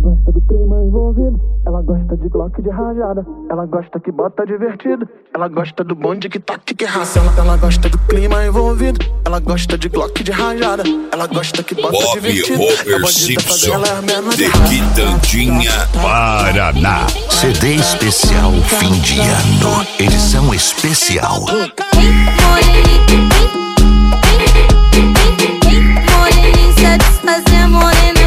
gosta do clima envolvido, ela gosta de Glock de rajada, ela gosta que bota divertido, ela gosta do bonde que toque que raça. Ela gosta do clima envolvido, ela gosta de Glock de rajada, ela gosta que bota divertido. Robert Simpson, de Quitandinha, Paraná. CD especial fim de ano, edição especial. Satisfazer morena,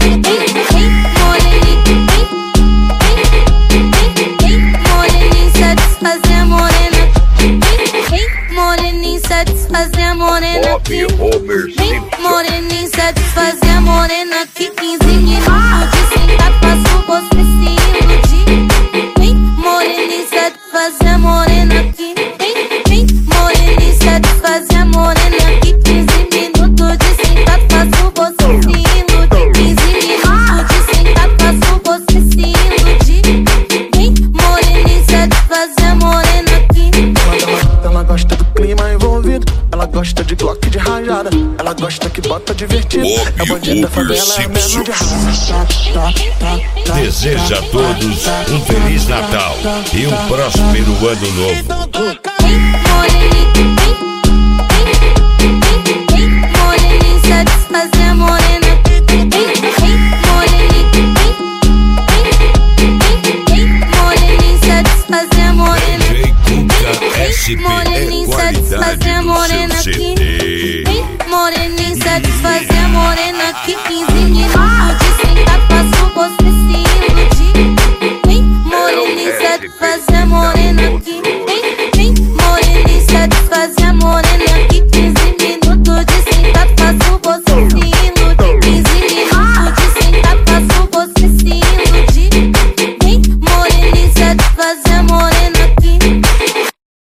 moreninha satisfazer morena, moreninha satisfazer morena, moreninha satisfazer morena, que 15 minutos de sentar passo você se iludir. Moreninha satisfazer morena, que moreninha satisfazer morena, que 15 minutos de sentar passo você se iludir. 15 minutos de sentar passo você se iludir. Moreninha satisfazer morena, que ela gosta do clima envolvido, ela gosta de Glock de rajada, ela gosta que bota divertido. É bandido da favela, é a menor de raça. Deseja a todos um Feliz Natal e um próspero Ano Novo. moreninha